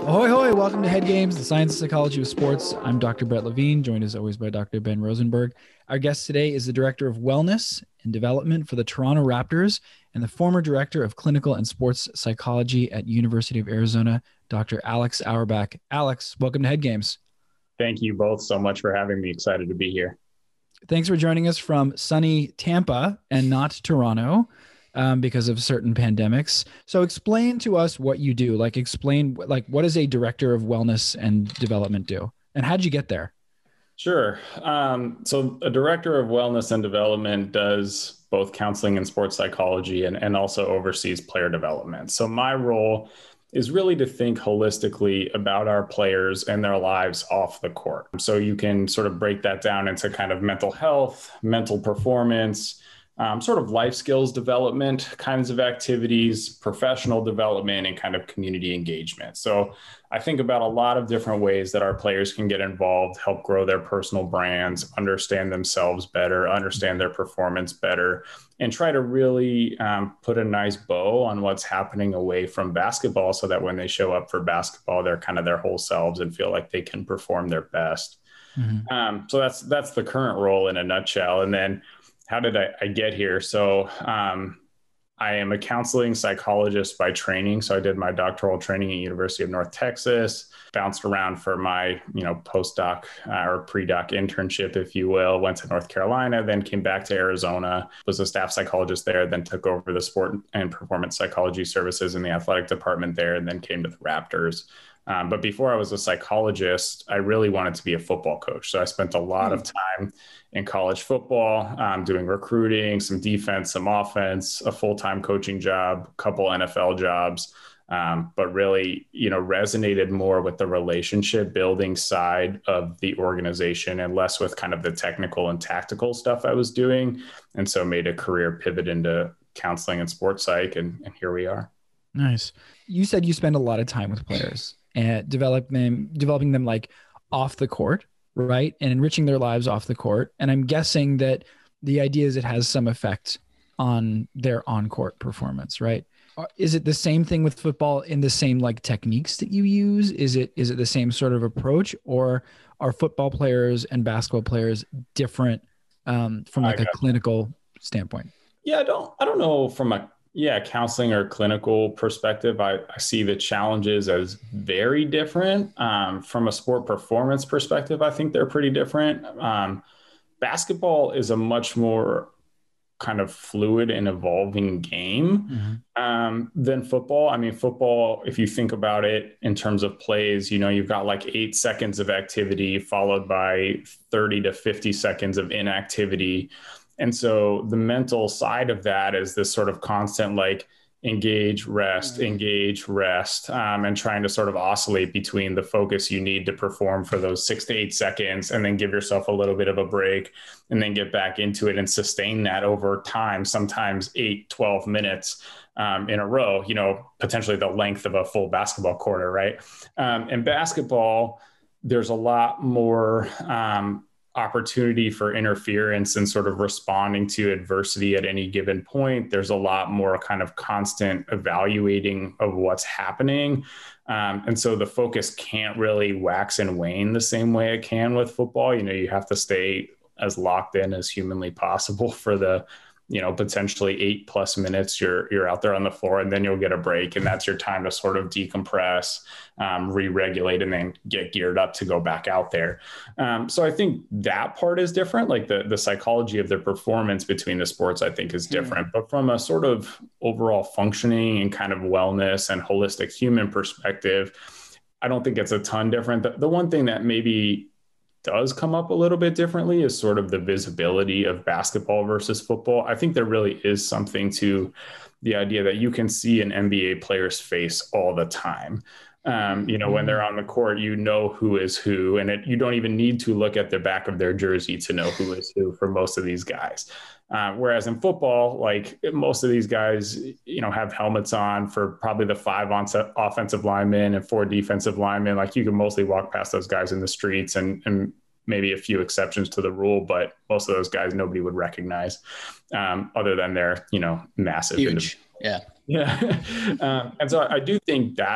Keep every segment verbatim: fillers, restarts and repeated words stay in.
Ahoy, hoy. Welcome to Head Games, the science and psychology of sports. I'm Doctor Brett Levine, joined as always by Doctor Ben Rosenberg. Our guest today is the Director of Wellness and Development for the Toronto Raptors and the former Director of Clinical and Sports Psychology at University of Arizona, Doctor Alex Auerbach. Alex, welcome to Head Games. Thank you both so much for having me. Excited to be here. Thanks for joining us from sunny Tampa and not Toronto. Um, because of certain pandemics. So explain to us what you do. Like explain, like what does a director of wellness and development do? And how'd you get there? Sure. Um, so a director of wellness and development does both counseling and sports psychology and, and also oversees player development. So my role is really to think holistically about our players and their lives off the court. So you can sort of break that down into kind of mental health, mental performance, Um, sort of life skills development kinds of activities, professional development, and kind of community engagement. So I think about a lot of different ways that our players can get involved, help grow their personal brands, understand themselves better, understand their performance better, and try to really um, put a nice bow on what's happening away from basketball so that when they show up for basketball, they're kind of their whole selves and feel like they can perform their best. Mm-hmm. Um, so that's that's the current role in a nutshell. And then how did I, I get here? So um, I am a counseling psychologist by training. So I did my doctoral training at University of North Texas, bounced around for my, you know, postdoc uh, or pre-doc internship, if you will, went to North Carolina, then came back to Arizona, was a staff psychologist there, then took over the sport and performance psychology services in the athletic department there, and then came to the Raptors. Um, but before I was a psychologist, I really wanted to be a football coach. So I spent a lot of time in college football, um, doing recruiting, some defense, some offense, a full-time coaching job, a couple N F L jobs, um, but really, you know, resonated more with the relationship building side of the organization and less with kind of the technical and tactical stuff I was doing. And so made a career pivot into counseling and sports psych, and, and here we are. Nice. You said you spend a lot of time with players and develop them, developing them like off the court, right? And enriching their lives off the court. And I'm guessing that the idea is it has some effect on their on-court performance, right? Is it the same thing with football in the same like techniques that you use? Is it is it the same sort of approach, or are football players and basketball players different um, from like a clinical standpoint? Yeah, I don't I don't know from a Yeah, counseling or clinical perspective, I, I see the challenges as very different. Um, from a sport performance perspective, I think they're pretty different. Um, basketball is a much more kind of fluid and evolving game mm-hmm. um, than football. I mean, football, if you think about it in terms of plays, you know, you've got like eight seconds of activity followed by thirty to fifty seconds of inactivity. And so the mental side of that is this sort of constant, like engage, rest, engage, rest, um, and trying to sort of oscillate between the focus you need to perform for those six to eight seconds and then give yourself a little bit of a break and then get back into it and sustain that over time, sometimes eight, twelve minutes um, in a row, you know, potentially the length of a full basketball quarter, right? Um, in basketball, there's a lot more um, opportunity for interference and sort of responding to adversity at any given point. There's a lot more kind of constant evaluating of what's happening. Um, and so the focus can't really wax and wane the same way it can with football. You know, you have to stay as locked in as humanly possible for the, you know, potentially eight plus minutes you're you're out there on the floor, and then you'll get a break. And that's your time to sort of decompress, um, re-regulate, and then get geared up to go back out there. Um, so I think that part is different. Like the, the psychology of the performance between the sports, I think is different. Mm. But from a sort of overall functioning and kind of wellness and holistic human perspective, I don't think it's a ton different. The, the one thing that maybe does come up a little bit differently is sort of the visibility of basketball versus football. I think there really is something to the idea that you can see an N B A player's face all the time. Um, you know, when they're on the court, you know who is who, and it, you don't even need to look at the back of their jersey to know who is who for most of these guys. Uh, whereas in football, like most of these guys, you know, have helmets on for probably the five on offensive linemen and four defensive linemen. Like you can mostly walk past those guys in the streets, and, and maybe a few exceptions to the rule, but most of those guys nobody would recognize, um, other than they're, you know, massive. Huge. Yeah. Yeah. um, and so I do think that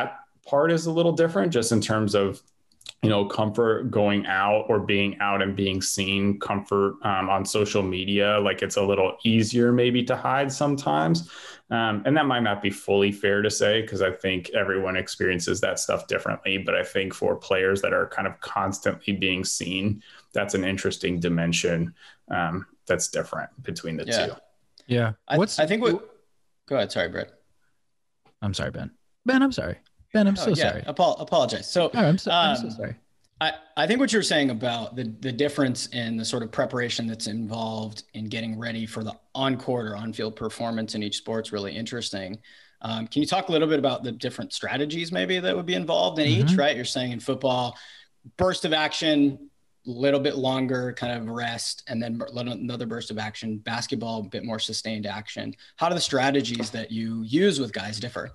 part is a little different just in terms of, you know, comfort going out or being out and being seen, comfort um, on social media. Like it's a little easier maybe to hide sometimes. Um, and that might not be fully fair to say, because I think everyone experiences that stuff differently. But I think for players that are kind of constantly being seen, that's an interesting dimension um, that's different between the yeah. two. Yeah. I, What's I think what, go ahead. Sorry, Brett. I'm sorry, Ben. Ben, I'm sorry. Ben, I'm so oh, yeah, sorry. Apo- apologize. So, oh, I'm, so, um, I'm so sorry. I, I think what you're saying about the, the difference in the sort of preparation that's involved in getting ready for the on-court or on-field performance in each sport is really interesting. Um, can you talk a little bit about the different strategies maybe that would be involved in mm-hmm. each, right? You're saying in football, burst of action, little bit longer kind of rest, and then another burst of action. Basketball, a bit more sustained action. How do the strategies that you use with guys differ?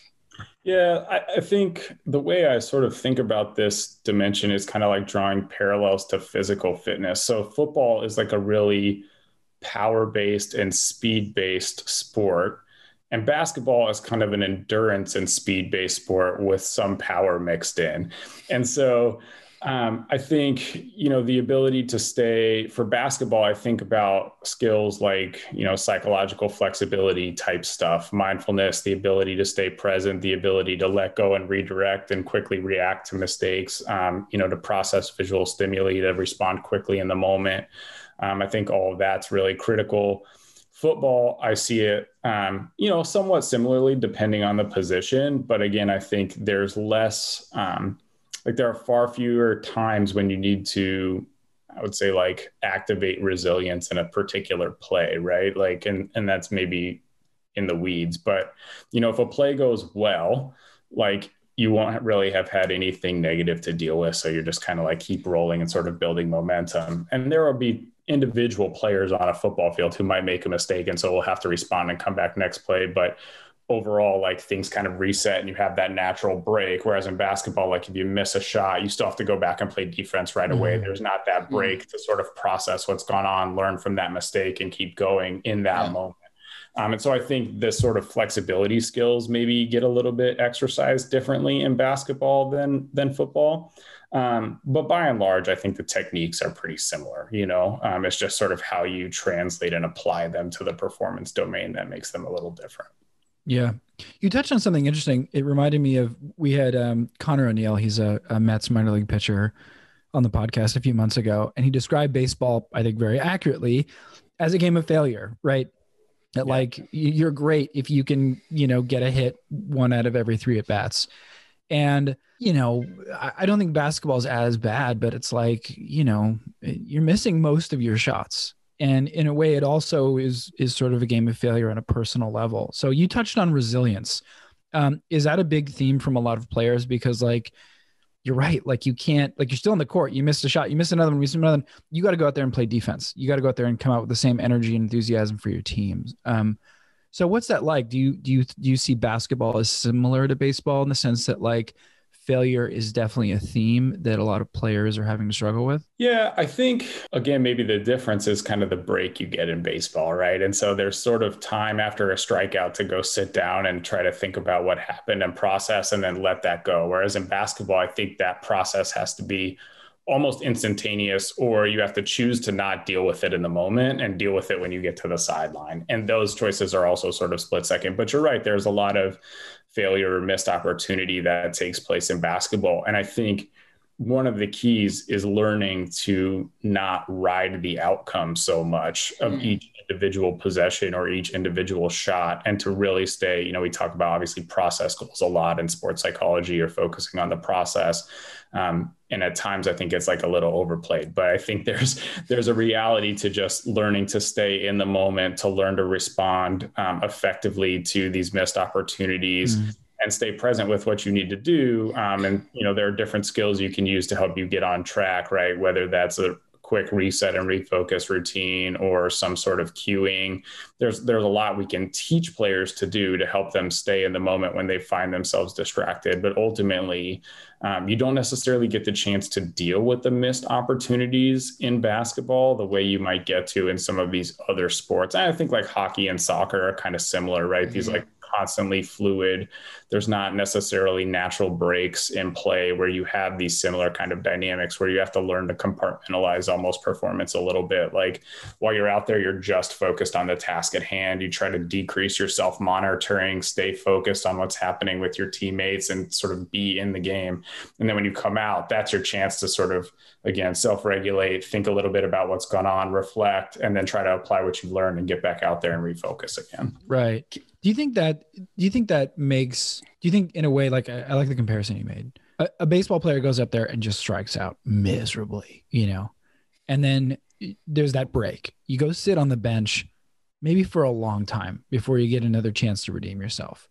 Yeah, I, I think the way I sort of think about this dimension is kind of like drawing parallels to physical fitness. So football is like a really power-based and speed-based sport. And basketball is kind of an endurance and speed-based sport with some power mixed in. And so Um, I think, you know, the ability to stay for basketball, I think about skills like, you know, psychological flexibility type stuff, mindfulness, the ability to stay present, the ability to let go and redirect and quickly react to mistakes, um, you know, to process visual stimuli, to respond quickly in the moment. Um, I think all of that's really critical. Football, I see it, um, you know, somewhat similarly depending on the position. But again, I think there's less, um, like there are far fewer times when you need to, I would say, like activate resilience in a particular play, right? Like, and, and that's maybe in the weeds, but, you know, if a play goes well, like you won't really have had anything negative to deal with. So you're just kind of like keep rolling and sort of building momentum. And there will be individual players on a football field who might make a mistake. And so we'll have to respond and come back next play. But overall, like things kind of reset and you have that natural break. Whereas in basketball, like if you miss a shot, you still have to go back and play defense right away. Mm-hmm. There's not that break mm-hmm. to sort of process what's gone on, learn from that mistake and keep going in that yeah. moment. Um, and so I think this sort of flexibility skills maybe get a little bit exercised differently in basketball than, than football. Um, but by and large, I think the techniques are pretty similar. You know, um, it's just sort of how you translate and apply them to the performance domain that makes them a little different. Yeah. You touched on something interesting. It reminded me of, we had um, Connor O'Neill, he's a, a Mets minor league pitcher, on the podcast a few months ago. And he described baseball, I think very accurately, as a game of failure, right? That yeah. like you're great if you can, you know, get a hit one out of every three at bats. And, you know, I, I don't think basketball is as bad, but it's like, you know, you're missing most of your shots. And in a way, it also is is sort of a game of failure on a personal level. So you touched on resilience. Um, is that a big theme from a lot of players? Because like, you're right. Like you can't, like you're still in the court. You missed a shot. You missed another one. You missed another one. You got to go out there and play defense. You got to go out there and come out with the same energy and enthusiasm for your teams. Um, so what's that like? Do you, do you, do you see basketball as similar to baseball in the sense that like failure is definitely a theme that a lot of players are having to struggle with? Yeah, I think, again, maybe the difference is kind of the break you get in baseball, right? And so there's sort of time after a strikeout to go sit down and try to think about what happened and process and then let that go. Whereas in basketball, I think that process has to be almost instantaneous, or you have to choose to not deal with it in the moment and deal with it when you get to the sideline. And those choices are also sort of split second. But you're right, there's a lot of failure or missed opportunity that takes place in basketball. And I think one of the keys is learning to not ride the outcome so much of mm. each individual possession or each individual shot, and to really stay, you know, we talk about obviously process goals a lot in sports psychology, or focusing on the process. Um, and at times I think it's like a little overplayed, but I think there's, there's a reality to just learning to stay in the moment, to learn to respond um, effectively to these missed opportunities mm. and stay present with what you need to do. Um, and, you know, there are different skills you can use to help you get on track, right? Whether that's a quick reset and refocus routine or some sort of cueing. There's there's a lot we can teach players to do to help them stay in the moment when they find themselves distracted. But ultimately, um, you don't necessarily get the chance to deal with the missed opportunities in basketball the way you might get to in some of these other sports. And I think like hockey and soccer are kind of similar, right? Mm-hmm. These like constantly fluid. There's not necessarily natural breaks in play where you have these similar kind of dynamics where you have to learn to compartmentalize almost performance a little bit. Like while you're out there, you're just focused on the task at hand. You try to decrease your self-monitoring, stay focused on what's happening with your teammates and sort of be in the game. And then when you come out, that's your chance to sort of, again, self-regulate, think a little bit about what's gone on, reflect, and then try to apply what you've learned and get back out there and refocus again. Right. Do you think that, do you think that makes, do you think in a way, like, I, I like the comparison you made, a, a baseball player goes up there and just strikes out miserably, you know, and then there's that break. You go sit on the bench, maybe for a long time before you get another chance to redeem yourself.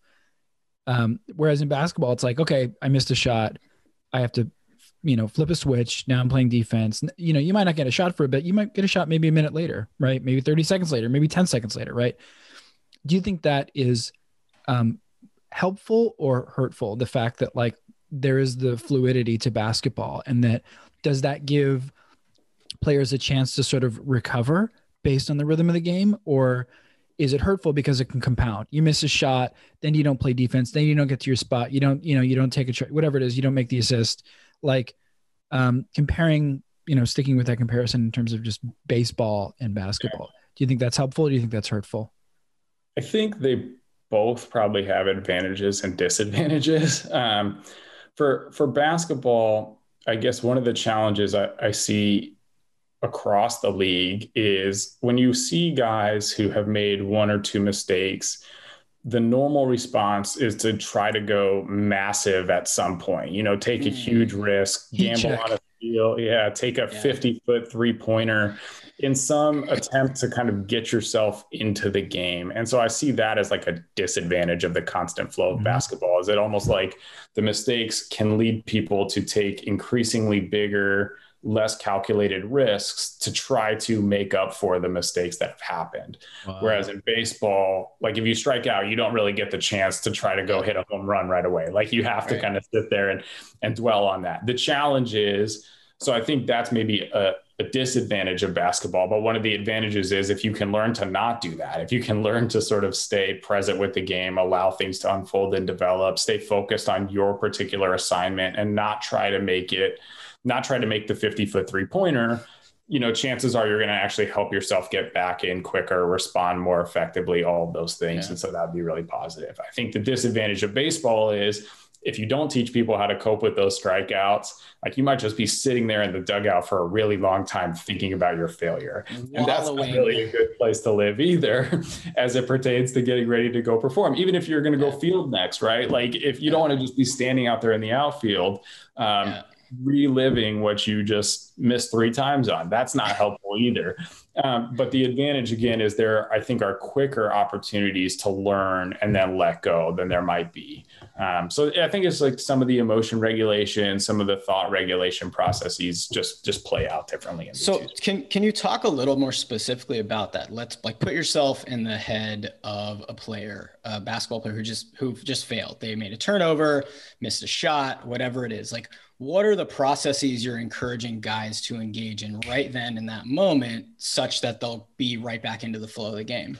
Um, whereas in basketball, it's like, okay, I missed a shot. I have to, you know, flip a switch. Now I'm playing defense. You know, you might not get a shot for a bit. You might get a shot maybe a minute later, right? Maybe thirty seconds later, maybe ten seconds later, right? Do you think that is um, helpful or hurtful? The fact that like there is the fluidity to basketball, and that does that give players a chance to sort of recover based on the rhythm of the game, or is it hurtful because it can compound? You miss a shot, then you don't play defense, then you don't get to your spot. You don't, you know, you don't take a try, whatever it is, you don't make the assist. Like um, comparing, you know, sticking with that comparison in terms of just baseball and basketball. Do you think that's helpful, or do you think that's hurtful? I think they both probably have advantages and disadvantages. Um, for for basketball, I guess one of the challenges I, I see across the league is when you see guys who have made one or two mistakes, the normal response is to try to go massive at some point, you know, take mm. a huge risk, Heat gamble check. on a field. Yeah. Take a fifty foot three pointer in some attempt to kind of get yourself into the game. And so I see that as like a disadvantage of the constant flow of mm. basketball. Is it almost like the mistakes can lead people to take increasingly bigger, less calculated risks to try to make up for the mistakes that have happened. Wow. Whereas in baseball, like if you strike out, you don't really get the chance to try to go hit a home run right away. Like you have to right. kind of sit there and, and dwell on that. The challenge is, so I think that's maybe a, a disadvantage of basketball, but one of the advantages is if you can learn to not do that, if you can learn to sort of stay present with the game, allow things to unfold and develop, stay focused on your particular assignment and not try to make it not try to make the fifty foot three pointer, you know, chances are you're going to actually help yourself get back in quicker, respond more effectively, all of those things. Yeah. And so that'd be really positive. I think the disadvantage of baseball is if you don't teach people how to cope with those strikeouts, like you might just be sitting there in the dugout for a really long time thinking about your failure. Wallowing. And that's not really a good place to live either as it pertains to getting ready to go perform, even if you're going to go field next, right? Like if you don't want to just be standing out there in the outfield, um, yeah. reliving what you just missed three times on. That's not helpful either. Um, but the advantage again is there, I think, are quicker opportunities to learn and then let go than there might be. Um, so I think it's like some of the emotion regulation, some of the thought regulation processes just, just play out differently. In so can, can you talk a little more specifically about that? Let's like put yourself in the head of a player, a basketball player who just, who just failed. They made a turnover, missed a shot, whatever it is. Like, what are the processes you're encouraging guys to engage in right then in that moment such that they'll be right back into the flow of the game?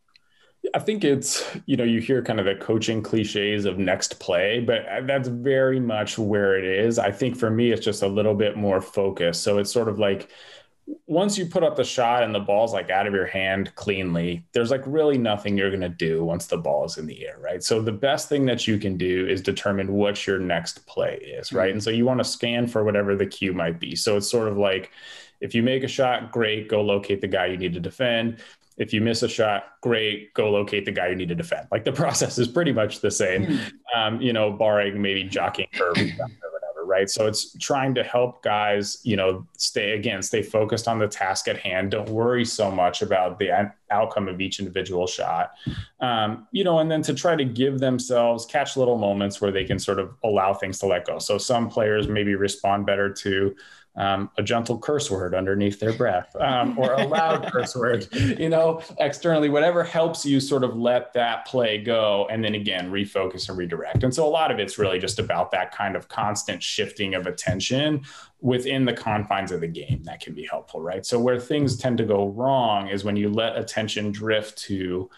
I think it's, you know, you hear kind of the coaching cliches of next play, but that's very much where it is. I think for me, it's just a little bit more focused. So it's sort of like, once you put up the shot and the ball's like out of your hand cleanly, there's like really nothing you're going to do once the ball is in the air, right? So the best thing that you can do is determine what your next play is, right? Mm-hmm. And so you want to scan for whatever the cue might be. So it's sort of like, if you make a shot, great, go locate the guy you need to defend. If you miss a shot, great, go locate the guy you need to defend. Like the process is pretty much the same, mm-hmm. um, you know, barring maybe jockeying for a rebound or whatever, right? So it's trying to help guys, you know, stay, again, stay focused on the task at hand. Don't worry so much about the outcome of each individual shot, um, you know, and then to try to give themselves, catch little moments where they can sort of allow things to let go. So some players maybe respond better to Um, a gentle curse word underneath their breath, um, or a loud curse word, you know, externally, whatever helps you sort of let that play go. And then again, refocus and redirect. And so a lot of it's really just about that kind of constant shifting of attention within the confines of the game that can be helpful, right? So where things tend to go wrong is when you let attention drift to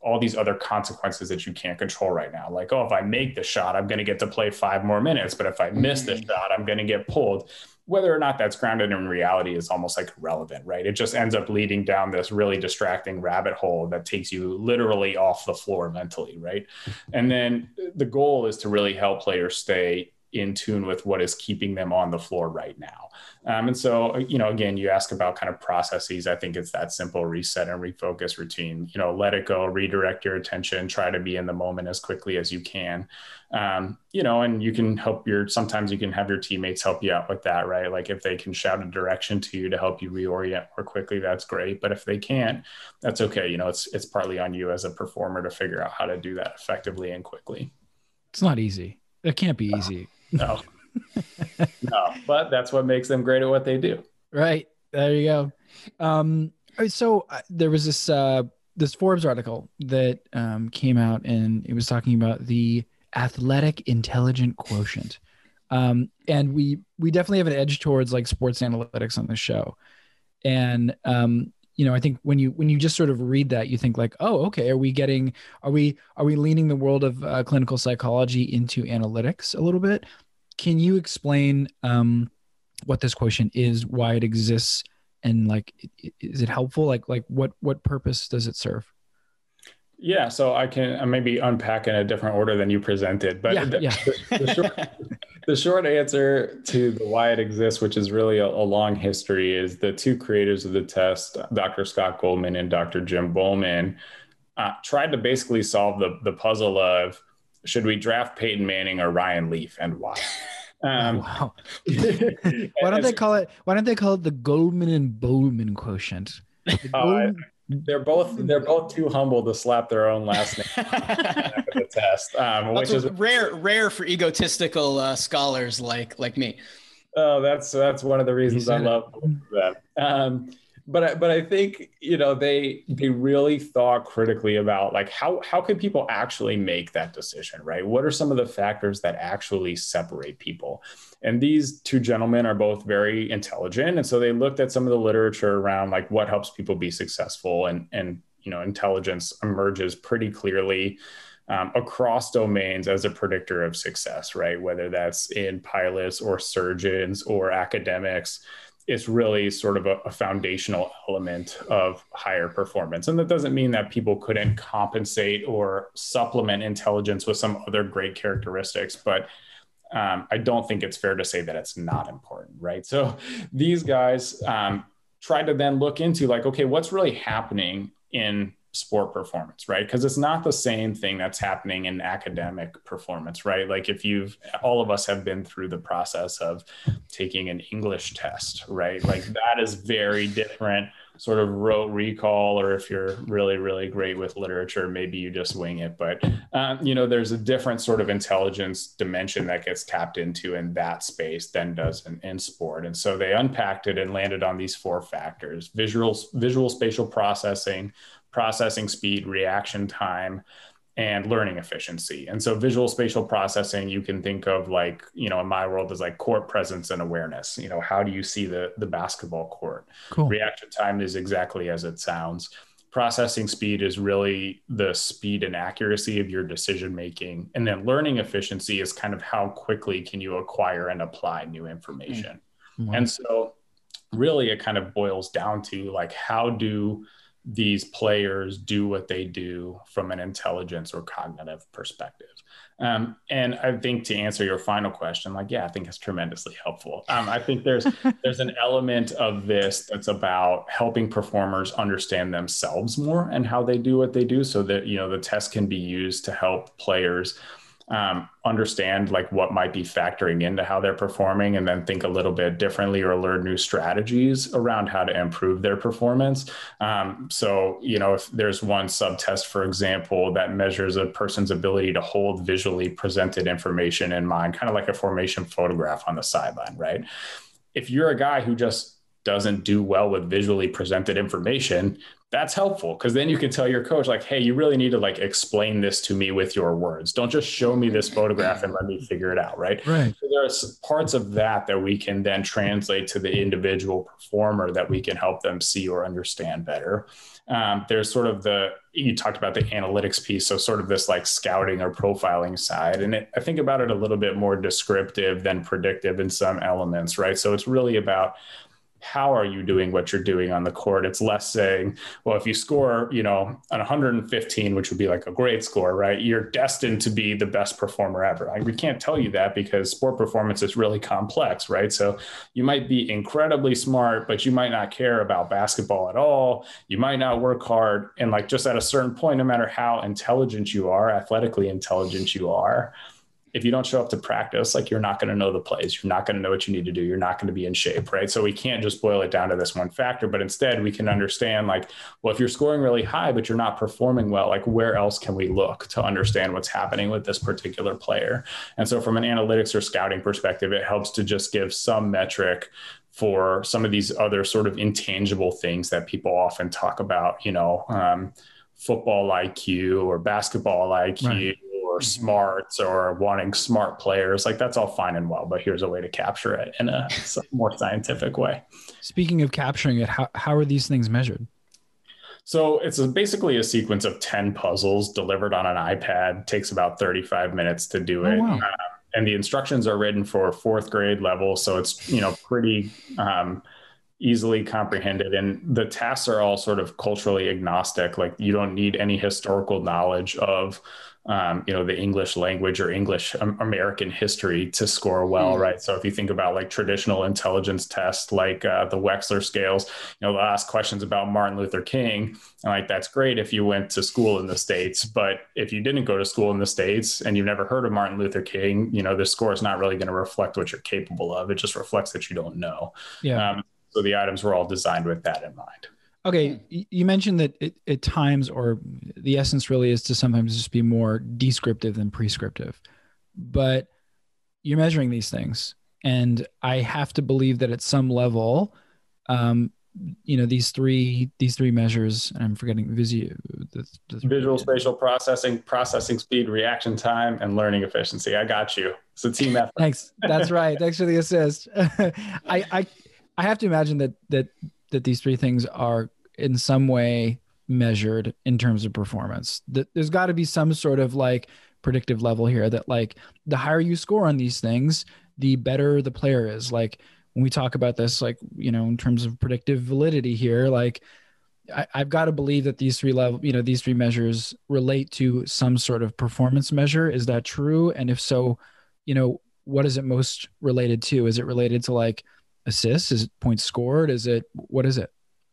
all these other consequences that you can't control right now. Like, oh, if I make the shot, I'm going to get to play five more minutes. But if I miss the shot, I'm going to get pulled. Whether or not that's grounded in reality is almost like irrelevant, right? It just ends up leading down this really distracting rabbit hole that takes you literally off the floor mentally, right? And then the goal is to really help players stay in tune with what is keeping them on the floor right now. Um, and so, you know, again, you ask about kind of processes. I think it's that simple reset and refocus routine. You know, let it go, redirect your attention, try to be in the moment as quickly as you can. Um, you know, and you can help your, sometimes you can have your teammates help you out with that, right? Like if they can shout a direction to you to help you reorient more quickly, that's great. But if they can't, that's okay. You know, it's, it's partly on you as a performer to figure out how to do that effectively and quickly. It's not easy. It can't be easy. No, no, but that's what makes them great at what they do. Right. There you go. Um, so uh, there was this, uh, this Forbes article that um, came out, and it was talking about the athletic intelligent quotient. Um, and we, we definitely have an edge towards like sports analytics on the show. And, um, you know, I think when you, when you just sort of read that, you think like, oh, okay, are we getting, are we, are we leaning the world of uh, clinical psychology into analytics a little bit? Can you explain um, what this quotient is, why it exists, and like, is it helpful? Like, like what, what purpose does it serve? Yeah, so I can maybe unpack in a different order than you presented, but yeah, the, yeah. the, the, short, the short answer to the why it exists, which is really a, a long history, is the two creators of the test, Doctor Scott Goldman and Doctor Jim Bowman, uh, tried to basically solve the, the puzzle of, should we draft Peyton Manning or Ryan Leaf, and why? Um, wow. Why don't they call it? Why don't they call it the Goldman and Bowman quotient? The Goldman, uh, they're both they're both too humble to slap their own last name after the test, um, which is rare rare for egotistical uh, scholars like like me. Oh, that's that's one of the reasons I love them. Um, But I, but I think, you know, they they really thought critically about like how how could people actually make that decision, right? What are some of the factors that actually separate people? And these two gentlemen are both very intelligent, and so they looked at some of the literature around like what helps people be successful, and and you know, intelligence emerges pretty clearly um, across domains as a predictor of success, right? Whether that's in pilots or surgeons or academics. It's really sort of a, a foundational element of higher performance. And that doesn't mean that people couldn't compensate or supplement intelligence with some other great characteristics, but um, I don't think it's fair to say that it's not important, right? So these guys um, tried to then look into like, okay, what's really happening in sport performance, right? Because it's not the same thing that's happening in academic performance, right? Like if you've, all of us have been through the process of taking an English test, right? Like that is very different sort of rote recall, or if you're really, really great with literature, maybe you just wing it. But, uh, you know, there's a different sort of intelligence dimension that gets tapped into in that space than does in, in sport. And so they unpacked it and landed on these four factors: visual, visual spatial processing, processing speed, reaction time, and learning efficiency. And so visual spatial processing, you can think of like, you know, in my world is like court presence and awareness. You know, how do you see the, the basketball court? Cool. Reaction time is exactly as it sounds. Processing speed is really the speed and accuracy of your decision-making. And then learning efficiency is kind of how quickly can you acquire and apply new information. Mm-hmm. And so really it kind of boils down to like, how do these players do what they do from an intelligence or cognitive perspective? Um, and I think to answer your final question, like, yeah, I think it's tremendously helpful. Um, I think there's, there's an element of this that's about helping performers understand themselves more and how they do what they do, so that, you know, the test can be used to help players um, understand like what might be factoring into how they're performing, and then think a little bit differently or learn new strategies around how to improve their performance. Um, so, you know, if there's one subtest, for example, that measures a person's ability to hold visually presented information in mind, kind of like a formation photograph on the sideline, right? If you're a guy who just doesn't do well with visually presented information, that's helpful, because then you can tell your coach, like, hey, you really need to like explain this to me with your words. Don't just show me this photograph and let me figure it out. Right. Right. So there's parts of that that we can then translate to the individual performer that we can help them see or understand better. Um, there's sort of the, you talked about the analytics piece. So sort of this like scouting or profiling side. And it, I think about it a little bit more descriptive than predictive in some elements. Right. So it's really about, how are you doing what you're doing on the court? It's less saying, well, if you score, you know, an one hundred fifteen, which would be like a great score, right? You're destined to be the best performer ever. Like, we can't tell you that, because sport performance is really complex, right? So you might be incredibly smart, but you might not care about basketball at all. You might not work hard. And like, just at a certain point, no matter how intelligent you are, athletically intelligent you are, if you don't show up to practice, like, you're not going to know the plays. You're not going to know what you need to do. You're not going to be in shape, right? So we can't just boil it down to this one factor, but instead we can understand, like, well, if you're scoring really high, but you're not performing well, like, where else can we look to understand what's happening with this particular player? And so from an analytics or scouting perspective, it helps to just give some metric for some of these other sort of intangible things that people often talk about, you know, um, football I Q or basketball I Q. Right. Or smarts, or wanting smart players. Like, that's all fine and well, but here's a way to capture it in a more scientific way. Speaking of capturing it, how, how are these things measured? So it's a, basically a sequence of ten puzzles delivered on an iPad. It takes about thirty-five minutes to do it. Oh, wow. uh, and the instructions are written for fourth grade level. So it's, you know, pretty um, easily comprehended. And the tasks are all sort of culturally agnostic. Like, you don't need any historical knowledge of Um, you know, the English language or English um, American history to score well, mm. right? So if you think about like traditional intelligence tests, like uh, the Wechsler scales, you know, they'll ask questions about Martin Luther King, and like, that's great if you went to school in the States, but if you didn't go to school in the States and you've never heard of Martin Luther King, you know, the score is not really going to reflect what you're capable of. It just reflects that you don't know. Yeah. Um, so the items were all designed with that in mind. Okay, you mentioned that it, at times, or the essence really is to sometimes just be more descriptive than prescriptive, but you're measuring these things, and I have to believe that at some level, um, you know, these three these three measures, and I'm forgetting visual, the, the visual spatial processing, processing speed, reaction time, and learning efficiency. I got you. It's a team effort. Thanks. That's right. Thanks for the assist. I I I have to imagine that that that these three things are in some way measured in terms of performance. There's got to be some sort of like predictive level here that, like, the higher you score on these things, the better the player is. Like, when we talk about this, like, you know, in terms of predictive validity here, like, I, I've got to believe that these three level, you know, these three measures relate to some sort of performance measure. Is that true? And if so, you know, what is it most related to? Is it related to like assists? Is it points scored? Is it, what is it?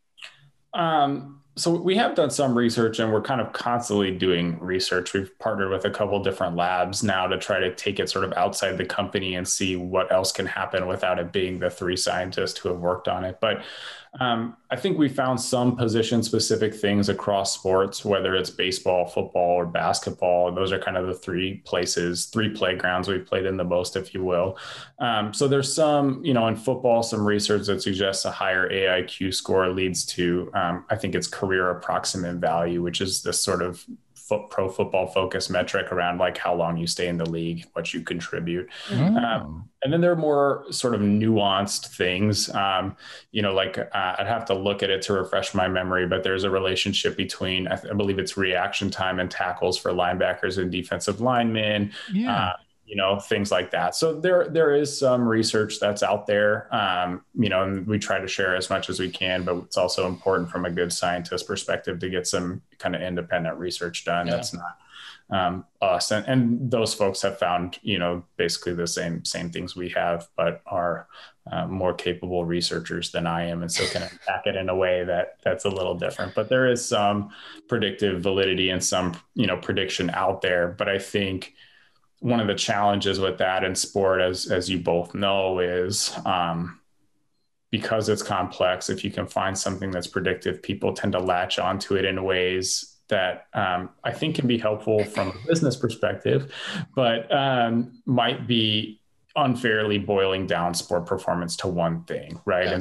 Um, so we have done some research, and we're kind of constantly doing research. We've partnered with a couple of different labs now to try to take it sort of outside the company and see what else can happen without it being the three scientists who have worked on it. But um, I think we found some position specific things across sports, whether it's baseball, football, or basketball. Those are kind of the three places, three playgrounds we've played in the most, if you will. Um, so there's some, you know, in football, some research that suggests a higher A I Q score leads to, um, I think it's career approximate value, which is this sort of foot, pro football focused metric around like how long you stay in the league, what you contribute. Mm-hmm. Um, and then there are more sort of nuanced things, um, you know, like uh, I'd have to look at it to refresh my memory, but there's a relationship between, I, th- I believe it's reaction time and tackles for linebackers and defensive linemen. Yeah. Uh, you know, things like that. So there, there is some research that's out there, um, you know, and we try to share as much as we can, but it's also important from a good scientist perspective to get some kind of independent research done. Yeah. That's not um, us. And, and those folks have found, you know, basically the same, same things we have, but are uh, more capable researchers than I am. And so can attack it in a way that that's a little different, but there is some predictive validity and some, you know, prediction out there. But I think one of the challenges with that in sport, as, as you both know, is um, because it's complex, if you can find something that's predictive, people tend to latch onto it in ways that um, I think can be helpful from a business perspective, but um, might be unfairly boiling down sport performance to one thing, right? Yeah. And so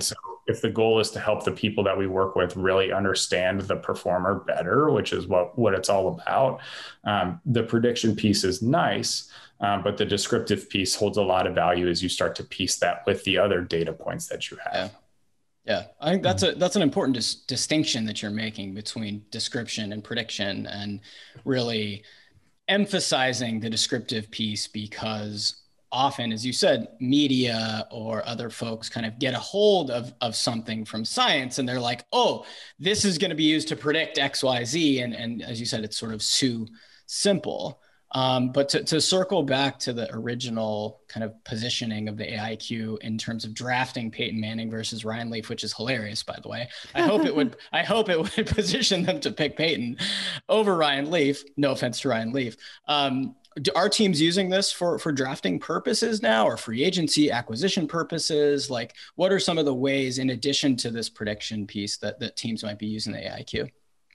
if the goal is to help the people that we work with really understand the performer better, which is what, what it's all about, um, the prediction piece is nice, um, but the descriptive piece holds a lot of value as you start to piece that with the other data points that you have. Yeah. Yeah, I think that's a that's an important dis- distinction that you're making between description and prediction, and really emphasizing the descriptive piece, because often, as you said, media or other folks kind of get a hold of, of something from science and they're like, oh, this is going to be used to predict X, Y, Z. And, and as you said, it's sort of too simple. Um, but to, to circle back to the original kind of positioning of the A I Q in terms of drafting Peyton Manning versus Ryan Leaf, which is hilarious, by the way. I hope it would, I hope it would position them to pick Peyton over Ryan Leaf. No offense to Ryan Leaf. Um, are teams using this for, for drafting purposes now, or free agency acquisition purposes? Like, what are some of the ways, in addition to this prediction piece, that, that teams might be using the A I Q?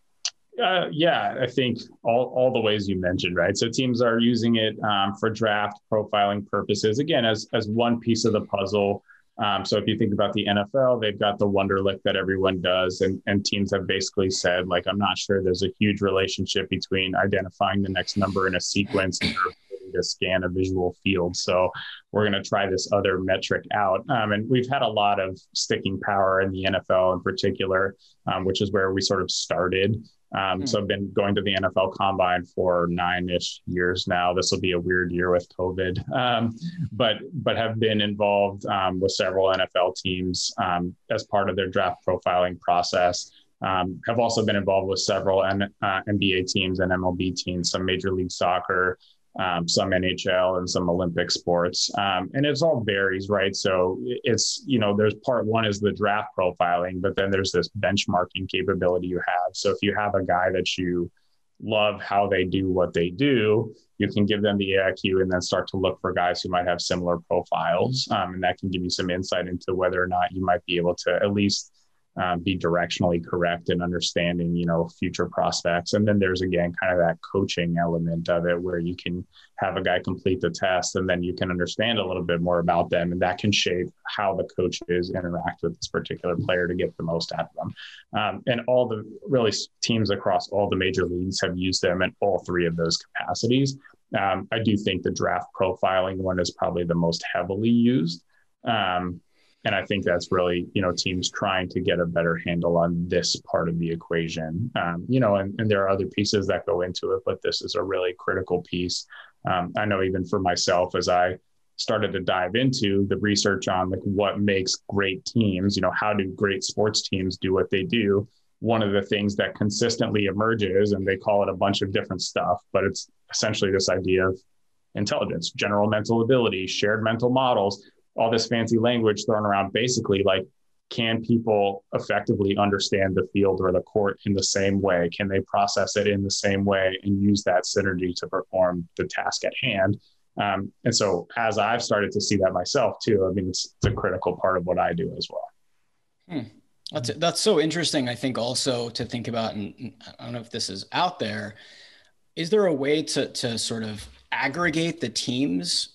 Uh, yeah, I think all, all the ways you mentioned, right? So teams are using it um, for draft profiling purposes, again, as, as one piece of the puzzle. Um, so if you think about the N F L, they've got the Wonderlic that everyone does. And, and teams have basically said, like, I'm not sure there's a huge relationship between identifying the next number in a sequence and to scan a visual field. So we're going to try this other metric out. Um, and we've had a lot of sticking power in the N F L in particular, um, which is where we sort of started. Um, mm. So I've been going to the N F L Combine for nine-ish years now. This will be a weird year with COVID, um, but but have been involved um, with several N F L teams um, as part of their draft profiling process. Um, have also been involved with several N, uh, N B A teams and M L B teams, some Major League Soccer, um, some N H L, and some Olympic sports. Um, and it's all varies, right? So it's, you know, there's part one is the draft profiling, but then there's this benchmarking capability you have. So if you have a guy that you love how they do what they do, you can give them the A I Q and then start to look for guys who might have similar profiles. Um, and that can give you some insight into whether or not you might be able to at least Um, be directionally correct in understanding, you know, future prospects. And then there's, again, kind of that coaching element of it where you can have a guy complete the test and then you can understand a little bit more about them. And that can shape how the coaches interact with this particular player to get the most out of them. Um, and all the really teams across all the major leagues have used them in all three of those capacities. Um, I do think the draft profiling one is probably the most heavily used. Um, And I think that's really, you know, teams trying to get a better handle on this part of the equation, um, you know, and, and there are other pieces that go into it, but this is a really critical piece. Um, I know even for myself, as I started to dive into the research on like what makes great teams, you know, how do great sports teams do what they do? One of the things that consistently emerges, and they call it a bunch of different stuff, but it's essentially this idea of intelligence, general mental ability, shared mental models, all this fancy language thrown around, basically like, can people effectively understand the field or the court in the same way? Can they process it in the same way and use that synergy to perform the task at hand? Um, and so as I've started to see that myself too, I mean, it's, it's a critical part of what I do as well. Hmm. That's, that's so interesting. I think also to think about, and I don't know if this is out there, is there a way to, to sort of aggregate the teams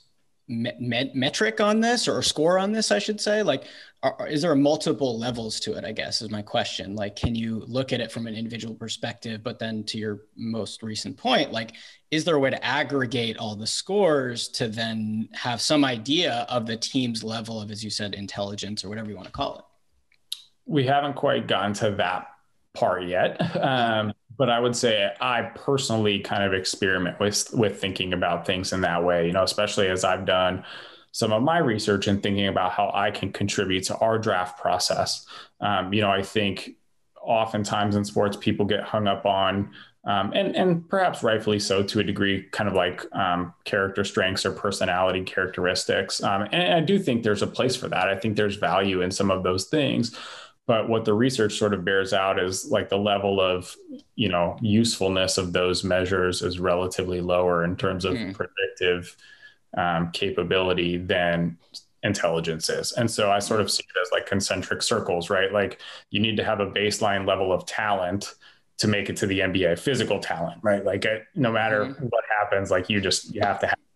Met, metric on this, or score on this, I should say? Like, are, is there multiple levels to it, I guess, is my question. Like, can you look at it from an individual perspective, but then to your most recent point, like, is there a way to aggregate all the scores to then have some idea of the team's level of, as you said, intelligence or whatever you want to call it? We haven't quite gotten to that part yet. Um, but I would say I personally kind of experiment with, with thinking about things in that way, you know, especially as I've done some of my research and thinking about how I can contribute to our draft process. Um, you know, I think oftentimes in sports, people get hung up on, um, and, and perhaps rightfully so to a degree, kind of like um, character strengths or personality characteristics. Um, and I do think there's a place for that. I think there's value in some of those things. But what the research sort of bears out is like the level of, you know, usefulness of those measures is relatively lower in terms of mm. predictive um, capability than intelligence is. And so I sort of see it as like concentric circles, right? Like you need to have a baseline level of talent to make it to the N B A, physical talent, right? Like uh, no matter mm. what happens, like you just, you have to have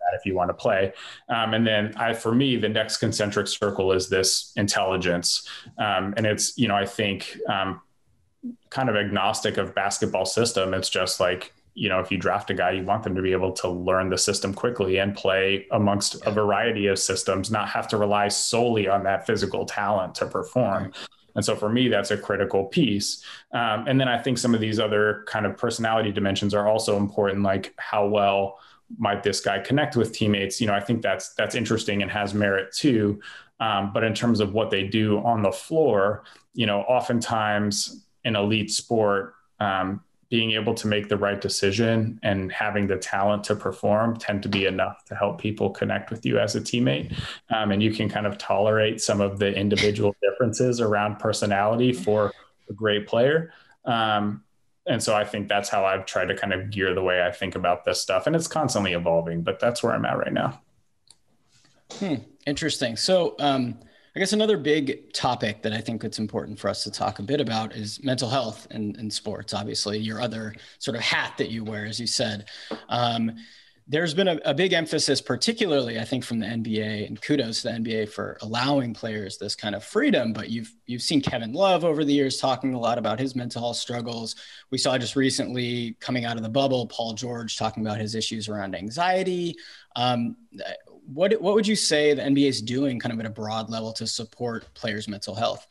that if you want to play. Um, and then I, for me, the next concentric circle is this intelligence. Um, and it's, you know, I think um, kind of agnostic of basketball system. It's just like, you know, if you draft a guy, you want them to be able to learn the system quickly and play amongst yeah. a variety of systems, not have to rely solely on that physical talent to perform. Right. And so for me, that's a critical piece. Um, and then I think some of these other kind of personality dimensions are also important, like how well might this guy connect with teammates? You know, I think that's, that's interesting and has merit too. Um, but in terms of what they do on the floor, you know, oftentimes in elite sport, um, being able to make the right decision and having the talent to perform tend to be enough to help people connect with you as a teammate. Um, and you can kind of tolerate some of the individual differences around personality for a great player. Um, and so I think that's how I've tried to kind of gear the way I think about this stuff. And it's constantly evolving, but that's where I'm at right now. Hmm. Interesting. So, um, I guess another big topic that I think it's important for us to talk a bit about is mental health in, in sports. Obviously, your other sort of hat that you wear, as you said. Um, there's been a, a big emphasis, particularly, I think, from the N B A, and kudos to the N B A for allowing players this kind of freedom. But you've you've seen Kevin Love over the years talking a lot about his mental health struggles. We saw just recently, coming out of the bubble, Paul George talking about his issues around anxiety. Um, What what would you say the N B A is doing kind of at a broad level to support players' mental health?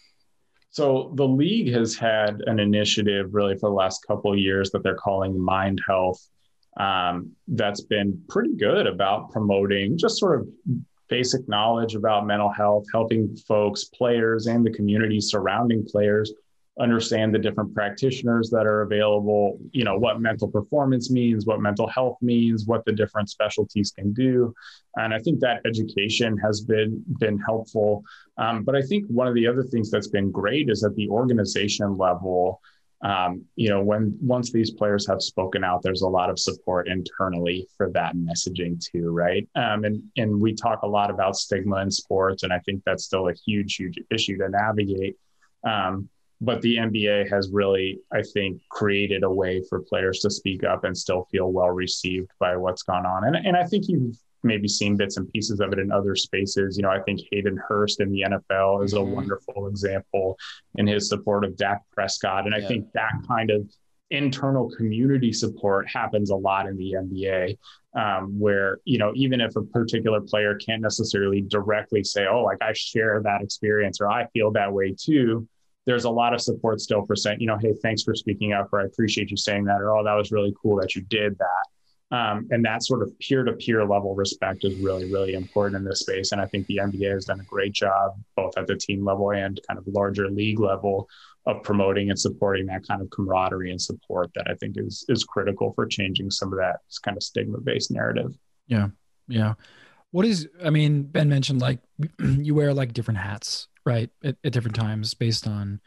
So the league has had an initiative really for the last couple of years that they're calling Mind Health. Um, that's been pretty good about promoting just sort of basic knowledge about mental health, helping folks, players, and the community surrounding players understand the different practitioners that are available, you know, what mental performance means, what mental health means, what the different specialties can do. And I think that education has been, been helpful. Um, but I think one of the other things that's been great is at the organization level, um, you know, when once these players have spoken out, there's a lot of support internally for that messaging too, right? Um, and, and we talk a lot about stigma in sports, and I think that's still a huge, huge issue to navigate. Um, But the N B A has really, I think, created a way for players to speak up and still feel well received by what's gone on. And, and I think you've maybe seen bits and pieces of it in other spaces. You know, I think Hayden Hurst in the N F L is mm-hmm. a wonderful example in his support of Dak Prescott. And yeah. I think that kind of internal community support happens a lot in the N B A, um, where, you know, even if a particular player can't necessarily directly say, oh, like I share that experience or I feel that way too, there's a lot of support still for saying, you know, hey, thanks for speaking up, or I appreciate you saying that, or, oh, that was really cool that you did that. Um, and that sort of peer-to-peer level respect is really, really important in this space. And I think the N B A has done a great job, both at the team level and kind of larger league level, of promoting and supporting that kind of camaraderie and support that I think is is critical for changing some of that kind of stigma-based narrative. Yeah, yeah. What is, I mean, Ben mentioned like you wear like different hats, right, at, at different times based on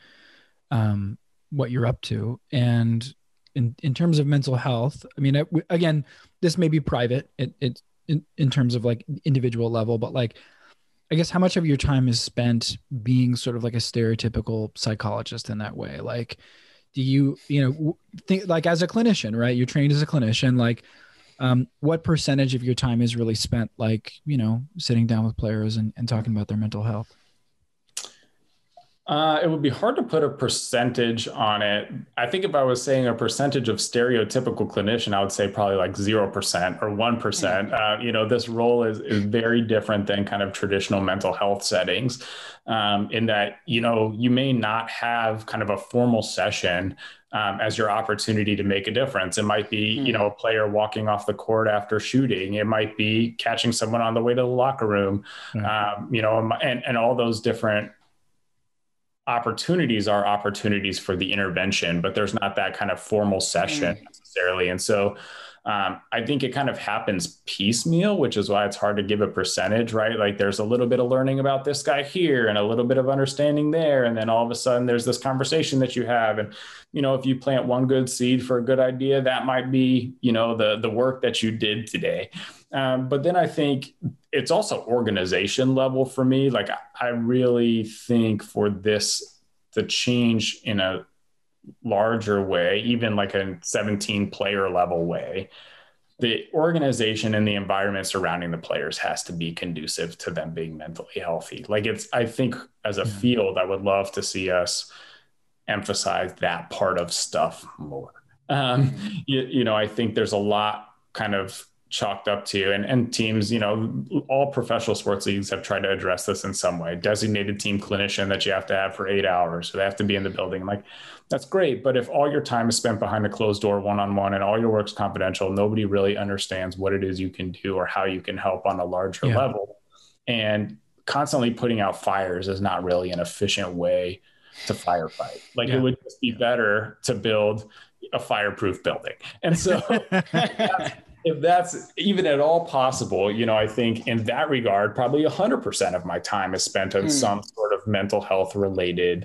um, what you're up to. And in, in terms of mental health, I mean, again, this may be private it, it, in, in terms of like individual level, but like, I guess how much of your time is spent being sort of like a stereotypical psychologist in that way? Like, do you, you know, think like as a clinician, right? You're trained as a clinician, like, um, what percentage of your time is really spent, like, you know, sitting down with players and, and talking about their mental health? Uh, it would be hard to put a percentage on it. I think if I was saying a percentage of stereotypical clinician, I would say probably like zero percent or one percent. Uh, you know, this role is, is very different than kind of traditional mental health settings, um, in that, you know, you may not have kind of a formal session um, as your opportunity to make a difference. It might be, mm-hmm. you know, a player walking off the court after shooting. It might be catching someone on the way to the locker room, mm-hmm. um, you know, and, and all those different opportunities are opportunities for the intervention, but there's not that kind of formal session mm. necessarily. And so um, I think it kind of happens piecemeal, which is why it's hard to give a percentage, right? Like there's a little bit of learning about this guy here and a little bit of understanding there. And then all of a sudden there's this conversation that you have. And, you know, if you plant one good seed for a good idea, that might be, you know, the, the work that you did today. Um, but then I think it's also organization level for me. Like I really think for this to change in a larger way, even like a seventeen player level way, the organization and the environment surrounding the players has to be conducive to them being mentally healthy. Like it's, I think as a yeah. field, I would love to see us emphasize that part of stuff more. Um, you, you know, I think there's a lot kind of chalked up to, and, and teams, you know, all professional sports leagues have tried to address this in some way. Designated team clinician that you have to have for eight hours, so they have to be in the building. Like, that's great. But if all your time is spent behind a closed door, one-on-one, and all your work's confidential, nobody really understands what it is you can do or how you can help on a larger yeah. level. And constantly putting out fires is not really an efficient way to firefight. Like yeah. it would just be better to build a fireproof building. And so that's, if that's even at all possible, you know, I think in that regard, probably one hundred percent of my time is spent on mm. some sort of mental health related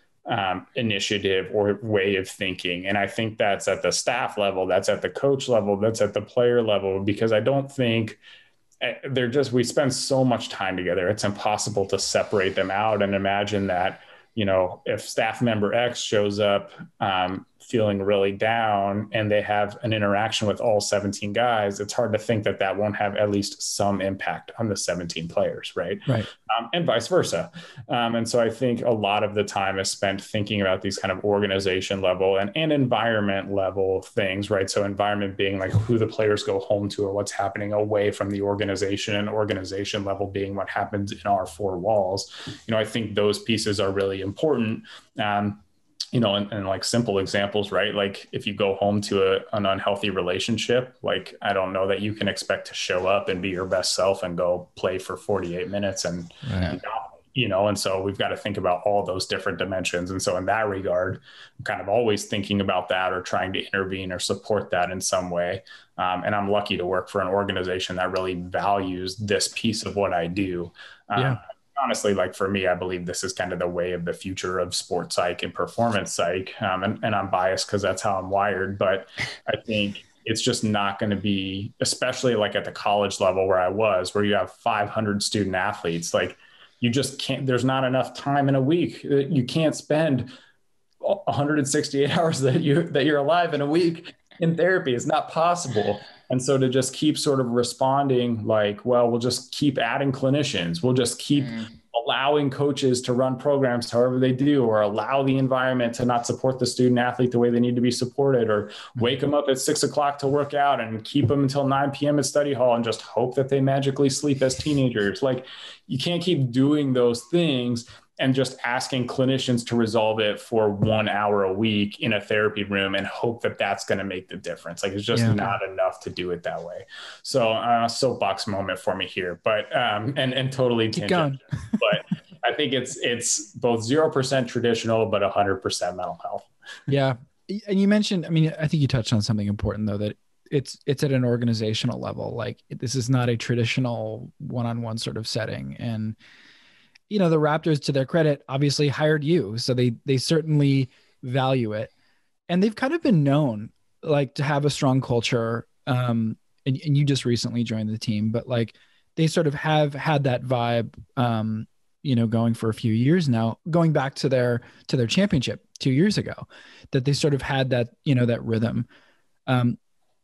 um, initiative or way of thinking. And I think that's at the staff level, that's at the coach level, that's at the player level, because I don't think they're just, we spend so much time together. It's impossible to separate them out and imagine that, you know, if staff member X shows up um, feeling really down and they have an interaction with all seventeen guys, it's hard to think that that won't have at least some impact on the seventeen players, right? Right. Um, and vice versa. Um, and so I think a lot of the time is spent thinking about these kind of organization level and, and environment level things, right? So environment being like who the players go home to or what's happening away from the organization, and organization level being what happens in our four walls. You know, I think those pieces are really important. Um, you know, and, and like simple examples, right? Like if you go home to a, an unhealthy relationship, like, I don't know that you can expect to show up and be your best self and go play for forty-eight minutes and, right. you know, and so we've got to think about all those different dimensions. And so in that regard, I'm kind of always thinking about that or trying to intervene or support that in some way. Um, and I'm lucky to work for an organization that really values this piece of what I do. Um, yeah. Honestly, like for me, I believe this is kind of the way of the future of sports psych and performance psych. Um, and, and I'm biased because that's how I'm wired. But I think it's just not going to be, especially like at the college level where I was, where you have five hundred student athletes, like you just can't, there's not enough time in a week. You can't spend one hundred sixty-eight hours that you, that you're alive in a week in therapy. It's not possible. And so to just keep sort of responding like, well, we'll just keep adding clinicians. We'll just keep mm. allowing coaches to run programs however they do, or allow the environment to not support the student athlete the way they need to be supported, or wake them up at six o'clock to work out and keep them until nine p.m. at study hall and just hope that they magically sleep as teenagers. Like, you can't keep doing those things and just asking clinicians to resolve it for one hour a week in a therapy room and hope that that's going to make the difference. Like, it's just yeah. not enough to do it that way. So uh soapbox moment for me here, but, um, and, and totally tangent, but I think it's, it's both zero percent traditional, but a hundred percent mental health. Yeah. And you mentioned, I mean, I think you touched on something important though, that it's, it's at an organizational level. Like, this is not a traditional one-on-one sort of setting. And, you know, the Raptors, to their credit, obviously hired you. So they, they certainly value it. And they've kind of been known like to have a strong culture. Um, and, and you just recently joined the team, but like they sort of have had that vibe, um, you know, going for a few years now, going back to their, to their championship two years ago, that they sort of had that, you know, that rhythm. Um,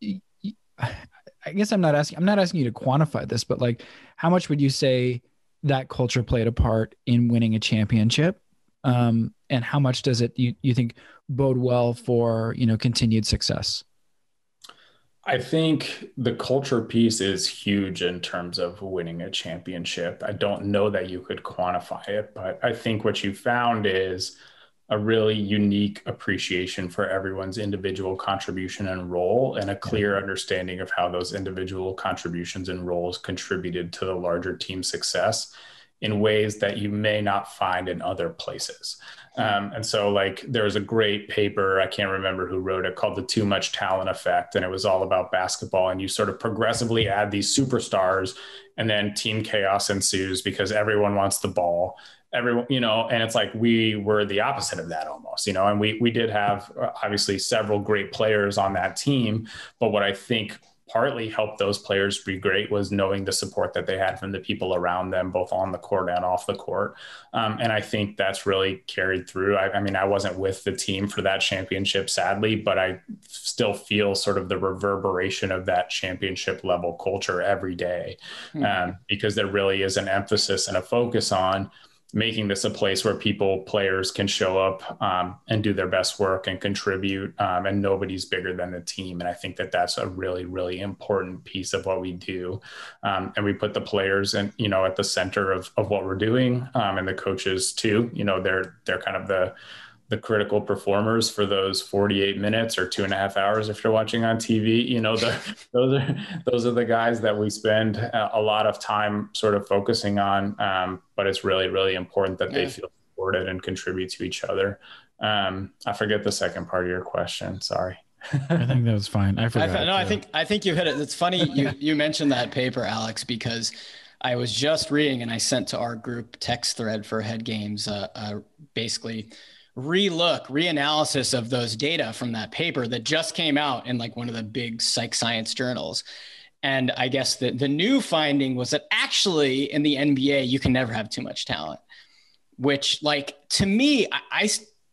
I guess I'm not asking, I'm not asking you to quantify this, but like, how much would you say that culture played a part in winning a championship? Um, and how much does it, you, you think, bode well for, you know, continued success? I think the culture piece is huge in terms of winning a championship. I don't know that you could quantify it, but I think what you found is a really unique appreciation for everyone's individual contribution and role, and a clear understanding of how those individual contributions and roles contributed to the larger team success in ways that you may not find in other places. Um, and so like, there was a great paper, I can't remember who wrote it, called The Too Much Talent Effect. And it was all about basketball. And you sort of progressively add these superstars, and then team chaos ensues because everyone wants the ball. Everyone, you know, and it's like, we were the opposite of that almost, you know, and we, we did have obviously several great players on that team. But what I think partly helped those players be great was knowing the support that they had from the people around them, both on the court and off the court. Um, and I think that's really carried through. I, I mean, I wasn't with the team for that championship, sadly, but I still feel sort of the reverberation of that championship level culture every day, um, mm-hmm. because there really is an emphasis and a focus on making this a place where people, players can show up um, and do their best work and contribute, um, and nobody's bigger than the team. And I think that that's a really, really important piece of what we do. Um, and we put the players and, you know, at the center of, of what we're doing, um, and the coaches too. You know, they're, they're kind of the, the critical performers for those forty-eight minutes or two and a half hours if you're watching on T V. You know, the, those are those are the guys that we spend a lot of time sort of focusing on. Um, but it's really, really important that they yeah. feel supported and contribute to each other. Um, I forget the second part of your question. Sorry. I think that was fine. I forgot. I, no, I think I think you hit it. It's funny you you mentioned that paper, Alex, because I was just reading and I sent to our group text thread for Head Games, uh, uh, basically re-look, reanalysis of those data from that paper that just came out in like one of the big psych science journals. And I guess the, the new finding was that actually in the N B A, you can never have too much talent, which like to me, I, I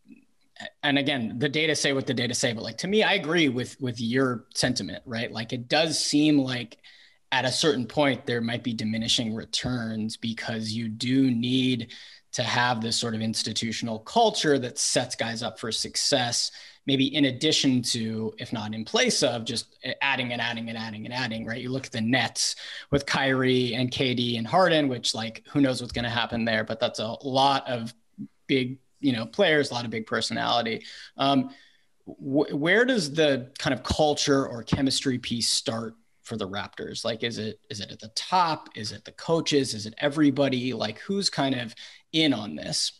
and again, the data say what the data say, but like, to me, I agree with, with your sentiment, right? Like it does seem like at a certain point, there might be diminishing returns because you do need to have this sort of institutional culture that sets guys up for success, maybe in addition to, if not in place of, just adding and adding and adding and adding, right? You look at the Nets with Kyrie and K D and Harden, which like, who knows what's going to happen there, but that's a lot of big, you know, players, a lot of big personality. Um, wh- where does the kind of culture or chemistry piece start for the Raptors? Like, is it, is it at the top? Is it the coaches? Is it everybody? Like, who's kind of in on this?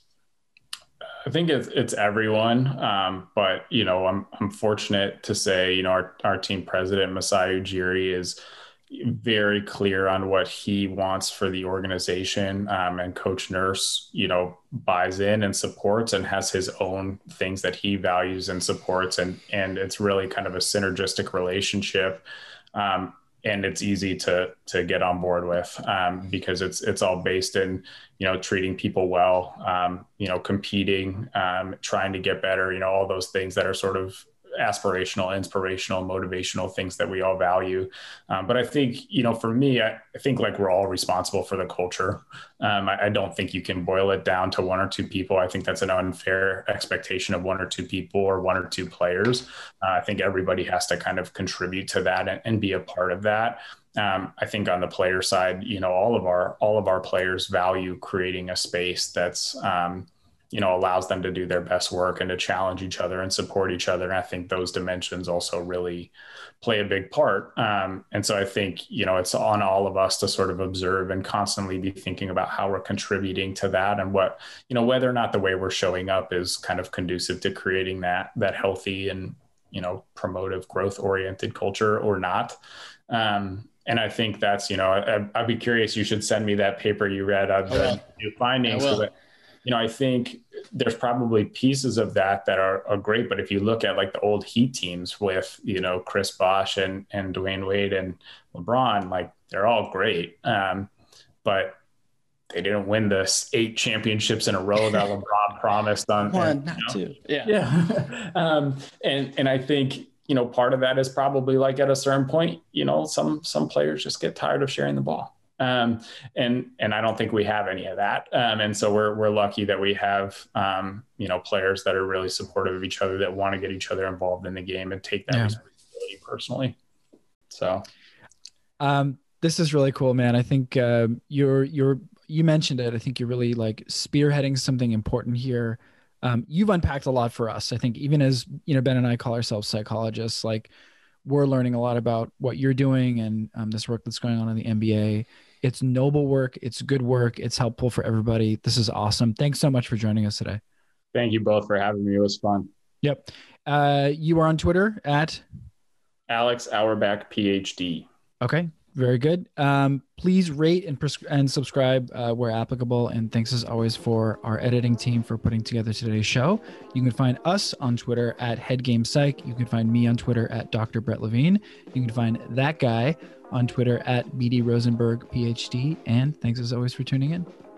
I think it's, it's everyone. Um, but, you know, I'm, I'm fortunate to say, you know, our, our team president, Masai Ujiri, is very clear on what he wants for the organization. Um, and Coach Nurse, you know, buys in and supports and has his own things that he values and supports. And, and it's really kind of a synergistic relationship. Um, and it's easy to, to get on board with, um, because it's, it's all based in, you know, treating people well, um, you know, competing, um, trying to get better, you know, all those things that are sort of aspirational, inspirational, motivational things that we all value. Um, but I think, you know, for me, I, I think like we're all responsible for the culture. Um, I, I don't think you can boil it down to one or two people. I think that's an unfair expectation of one or two people or one or two players. Uh, I think everybody has to kind of contribute to that and, and be a part of that. Um, I think on the player side, you know, all of our, all of our players value creating a space that's, um, you know, allows them to do their best work and to challenge each other and support each other. And I think those dimensions also really play a big part. Um, and so I think, you know, it's on all of us to sort of observe and constantly be thinking about how we're contributing to that and what, you know, whether or not the way we're showing up is kind of conducive to creating that, that healthy and, you know, promotive, growth oriented culture or not. Um, and I think that's, you know, I, I'd be curious, you should send me that paper you read of the new findings. So that, you know, I think there's probably pieces of that that are, are great. But if you look at like the old Heat teams with, you know, Chris Bosh and, and Dwayne Wade and LeBron, like they're all great. Um, but they didn't win the eight championships in a row that LeBron promised on. One, and, not you know, two. Yeah. Yeah. um, and, and I think, you know, part of that is probably like at a certain point, you know, some, some players just get tired of sharing the ball. Um, and, and I don't think we have any of that. Um, and so we're, we're lucky that we have, um, you know, players that are really supportive of each other, that want to get each other involved in the game and take that yeah. responsibility personally. So, um, this is really cool, man. I think, uh, you're, you're, you mentioned it. I think you're really like spearheading something important here. Um, you've unpacked a lot for us. I think even as, you know, Ben and I call ourselves psychologists, like we're learning a lot about what you're doing and um, this work that's going on in the N B A. It's noble work. It's good work. It's helpful for everybody. This is awesome. Thanks so much for joining us today. Thank you both for having me. It was fun. Yep. Uh, you are on Twitter at Alex Auerbach, PhD. Okay. Very good. Um, please rate and pres- and subscribe uh, where applicable. And thanks as always for our editing team for putting together today's show. You can find us on Twitter at HeadGamePsych. You can find me on Twitter at Doctor Brett Levine. You can find that guy on Twitter at B D Rosenberg, PhD. And thanks as always for tuning in.